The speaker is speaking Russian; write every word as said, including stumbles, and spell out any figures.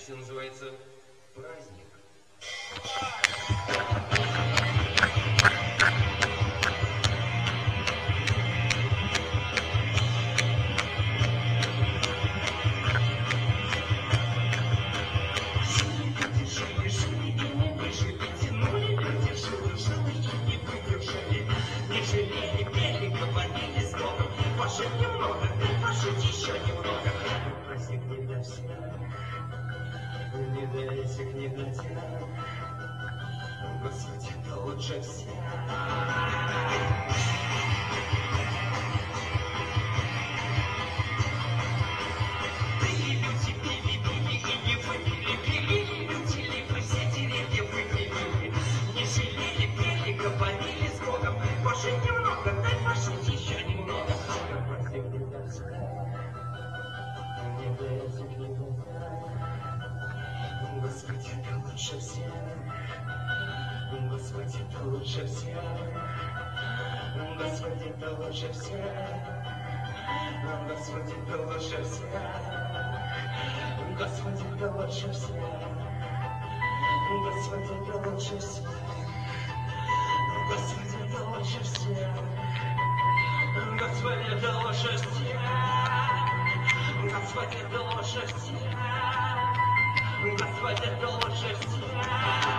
Песня называется «Праздник». Не для этих, не для тебя, Господи, ты лучше всех. Пили люди, пили, пили и не выпили, пили люди, вы все деревья выпили, не жалели, пели, говорили с Богом, Боже, немного, дай пожить еще немного. Праздник не для всех, не для этих, не для тебя. Господи, ты лучше всех, Господи, ты лучше всех, Господи, ты лучше всех, Господи, ты лучше всех, Господи, ты лучше всех, Господи, ты лучше всех, Господи, ты лучше всех, Господи, ты лучше всех, Господи, ты лучше всех. Господи, ты лучше всех.